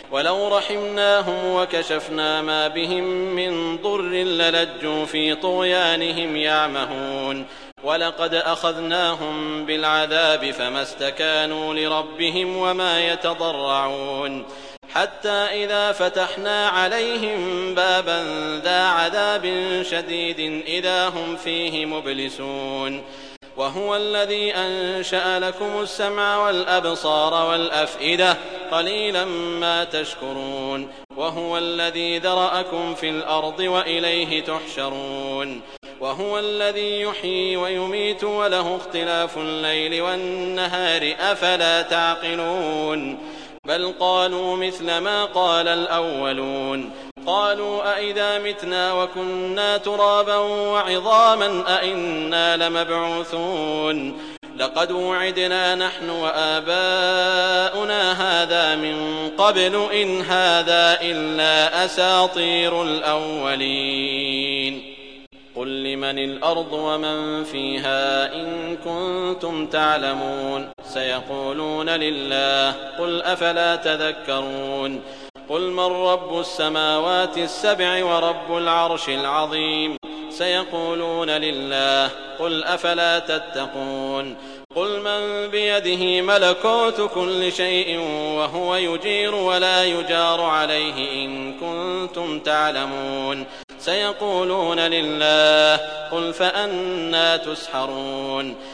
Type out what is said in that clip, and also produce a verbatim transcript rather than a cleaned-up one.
ولو رحمناهم وكشفنا ما بهم من ضر للجوا في طغيانهم يعمهون ولقد أخذناهم بالعذاب فما استكانوا لربهم وما يتضرعون حتى إذا فتحنا عليهم بابا ذا عذاب شديد إذا هم فيه مبلسون وهو الذي أنشأ لكم السمع والأبصار والأفئدة قليلا ما تشكرون وهو الذي ذرأكم في الأرض وإليه تحشرون وهو الذي يحيي ويميت وله اختلاف الليل والنهار أفلا تعقلون بل قالوا مثل ما قال الأولون قالوا أئذا متنا وكنا ترابا وعظاما أئنا لمبعوثون لقد وعدنا نحن وآباؤنا هذا من قبل إن هذا إلا أساطير الأولين قل لمن الأرض ومن فيها إن كنتم تعلمون سيقولون لله قل أفلا تذكرون قل من رب السماوات السبع ورب العرش العظيم سيقولون لله قل أفلا تتقون قل من بيده ملكوت كل شيء وهو يجير ولا يجار عليه إن كنتم تعلمون سيقولون لله قل فأنى تسحرون